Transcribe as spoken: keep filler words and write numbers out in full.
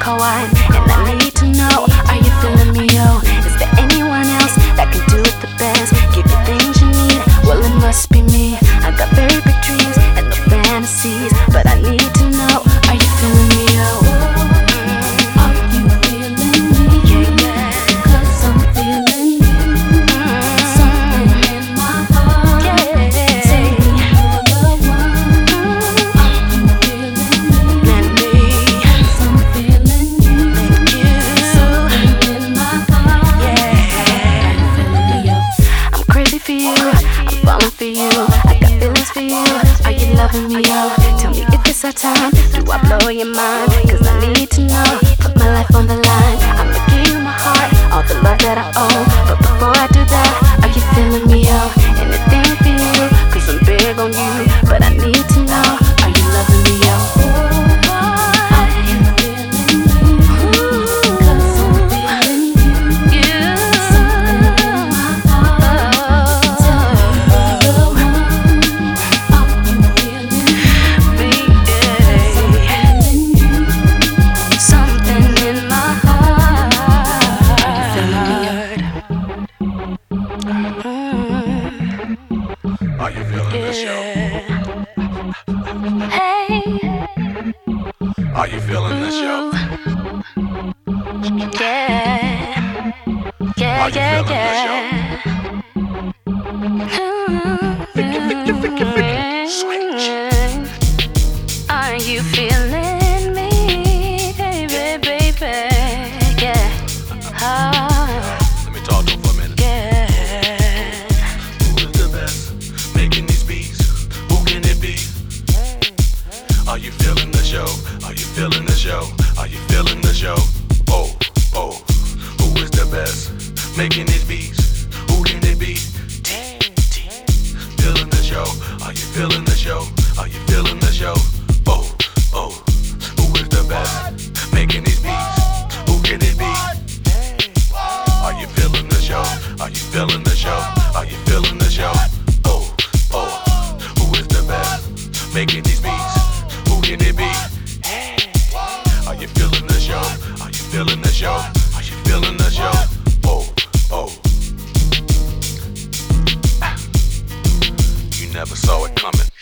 Hawaiian, and I need to know, are you feeling me, yo? Is there anyone else that can do it the best? Give you things you need, well it must be me. I got very big dreams and no fantasies, but I need to know, are you feeling me, yo? Are you feeling me? Yeah, yeah. 'Cause I'm feeling you. Something in my heart. Yeah. Say you're the one. Are you feeling me? Let me 'Cause I'm feeling you. make you. Something in my heart. Yeah. Are you feeling me, yo? I'm crazy for you, I'm falling for you. I got feelings for you, are you loving me, yo? Tell me if it's our time, do I blow your mind? Cause I need to know, put my life on the line. I'ma give you my heart, all the love that I owe. But before I do that, are you feeling me, yo? Anything for you, cause I'm big on you. But I need to know, are you loving me, yo? Are you feeling me? 'Cause I'm feeling you. You. Something in my heart. Tell me you're the one. Are you feeling me? Feeling you. Something in my heart. Are you feeling me, yo? Are you feeling this, yo? Hey, Are you feeling this, yo? yeah, yeah, Are you yeah, feeling this, yo? yeah. Are you feeling me, baby, baby? Yeah. Oh, Let me talk to him for a minute. yeah. Who is the best making these beats? Who can it be? Are you feeling the show? Are you feeling the show? Are you feeling the show? Oh, oh, who is the best making these beats? Who can it be? Feeling the show? Are you feeling the show? Are you feeling the show? Oh, oh, who is the best making these beats? Who can it be? Are you feeling the show? Are you feeling the show? Are you feeling the show? Oh, oh, who is the best making these beats? Who can it be? Are you feeling the show? Are you feeling the show? Are you feeling the show? Oh, oh. You never saw it coming.